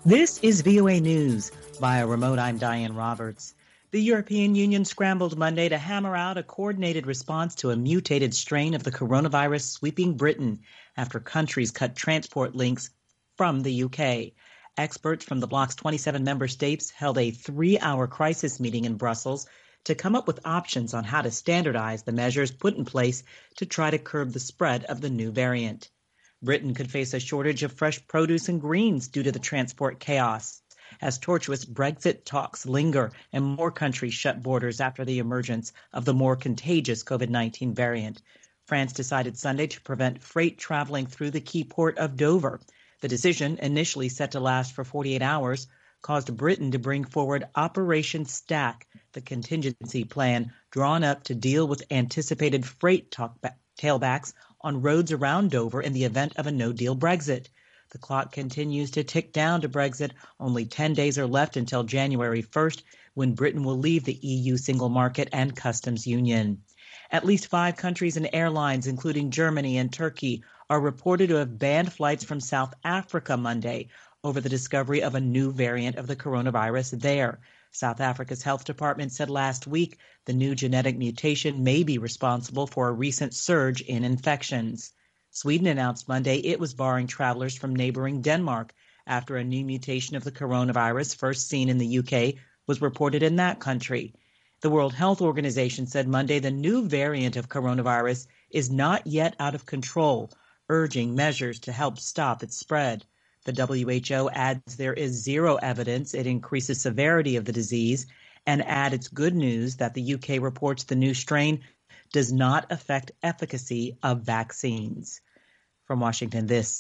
This is VOA News. Via remote, I'm Diane Roberts. The European Union scrambled Monday to hammer out a coordinated response to a mutated strain of the coronavirus sweeping Britain after countries cut transport links from the UK. Experts from the bloc's 27 member states held a 3-hour crisis meeting in Brussels to come up with options on how to standardize the measures put in place to try to curb the spread of the new variant. Britain could face a shortage of fresh produce and greens due to the transport chaos, as tortuous Brexit talks linger and more countries shut borders after the emergence of the more contagious COVID-19 variant. France decided Sunday to prevent freight traveling through the key port of Dover. The decision, initially set to last for 48 hours, caused Britain to bring forward Operation Stack, the contingency plan drawn up to deal with anticipated freight tailbacks on roads around Dover in the event of a no-deal Brexit. The clock continues to tick down to Brexit. Only 10 days are left until January 1st, when Britain will leave the EU single market and customs union. At least 5 countries and airlines, including Germany and Turkey, are reported to have banned flights from South Africa Monday over the discovery of a new variant of the coronavirus there. South Africa's health department said last week the new genetic mutation may be responsible for a recent surge in infections. Sweden announced Monday it was barring travelers from neighboring Denmark after a new mutation of the coronavirus first seen in the UK was reported in that country. The World Health Organization said Monday the new variant of coronavirus is not yet out of control, urging measures to help stop its spread. The WHO adds there is zero evidence it increases severity of the disease, and add it's good news that the UK reports the new strain does not affect efficacy of vaccines. From Washington, this